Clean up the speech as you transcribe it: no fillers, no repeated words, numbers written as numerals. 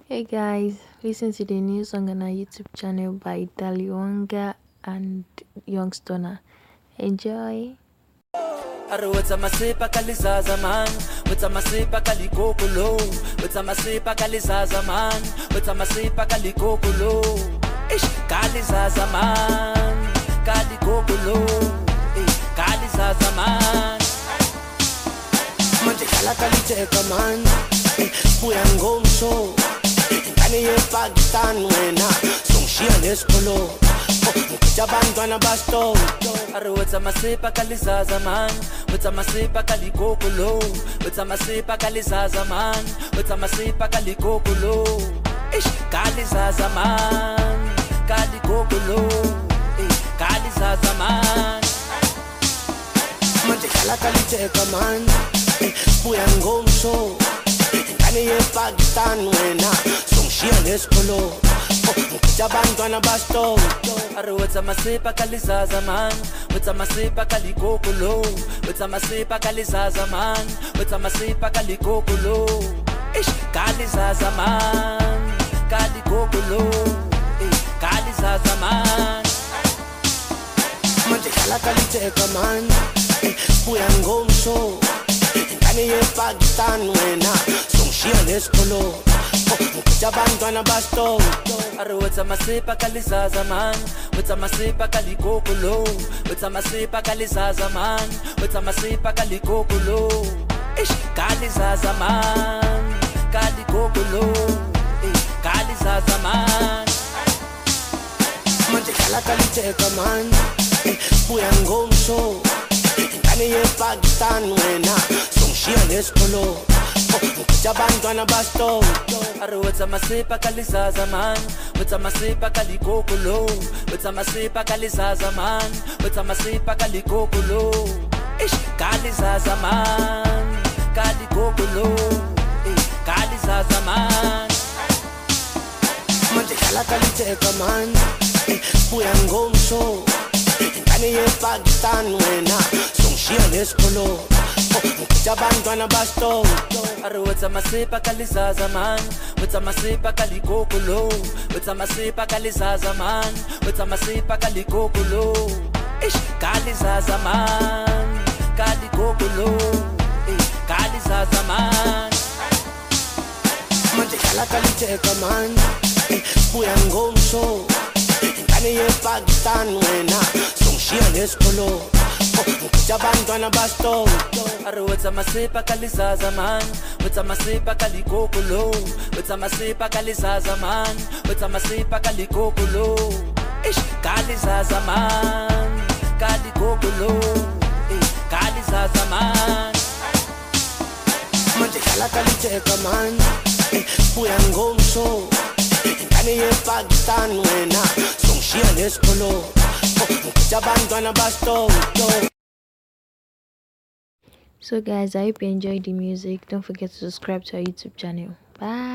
Hey guys, listen to the new song on our YouTube channel by Daliwonga and Youngstoner. Enjoy. Arwata masipa kalizaza man, wata masipa kalikokolo, wata masipa kalizaza man, wata masipa kalikokolo. Ish kalizaza man, kalikokolo. Kalizaza man. Manje kala kaliteka man, buya ngomso. Ngane ye Pakistan wena, songshia neskolo. Jabantwana basto. Arwata masipa kalizaza man, wata masipa kalikokolo, wata masipa kalizaza man, wata masipa kalikokolo. Ish kalizaza man, kalikokolo. Kalizaza man. Manje kala kaliteka man, buya ngomso. Ngane ye Pakistan wena, songshia neskolo. Jabantwana basto. Arwata masipa kalizaza man, wata masipa kalikokolo, wata masipa kalizaza man, wata masipa kalikokolo. Ish kalizaza man, kalikokolo. Kalizaza man. Manje kala kaliteka man, buya ngomso. Ngane ye Pakistan wena, songshia neskolo. Jabantwana basto. Arwata masipa kalizaza man, wata masipa kalikokolo, wata masipa kalizaza man, wata masipa kalikokolo. Ish kalizaza man, kalikokolo. Kalizaza man. Manje kala kaliteka man, buya ngomso. Ngane ye Pakistan wena, songshia neskolo. Jabantwana basto. Arwata masipa kalizaza man, wata masipa kalikokolo, wata masipa kalizaza man, wata masipa kalikokolo. Ish kalizaza man, kalikokolo. Kalizaza man. Manje kala kaliteka man, buya ngomso. Ngane ye Pakistan wena, songshia neskolo. Jabantwana basto. Arwata masipa kalizaza man, wata masipa kalikokolo, wata masipa kalizaza man, wata masipa kalikokolo. Ish kalizaza man, kalikokolo. Kalizaza man. Manje kala kaliteka man, buya ngomso. Ngane ye Pakistan wena, songshia neskolo. Jabantwana basto. Arwata masipa kalizaza man, wata masipa kalikokolo, wata masipa kalizaza man, wata masipa kalikokolo. Ish kalizaza man, kalikokolo. Kalizaza man. Manje kala kaliteka man, buya ngomso. Ngane ye Pakistan wena, songshia neskolo. Jabantwana basto. So guys, I hope you enjoyed the music. Don't forget to subscribe to our YouTube channel. Bye.